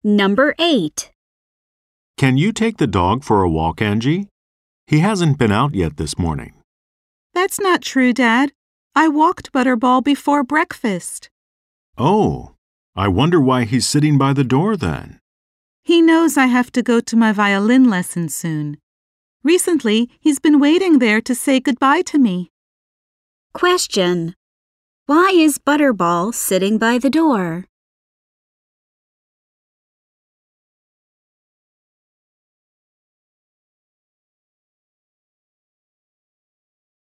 Number 8. Can you take the dog for a walk, Angie? He hasn't been out yet this morning. That's not true, Dad. I walked Butterball before breakfast. Oh, I wonder why he's sitting by the door then. He knows I have to go to my violin lesson soon. Recently, he's been waiting there to say goodbye to me. Question. Why is Butterball sitting by the door?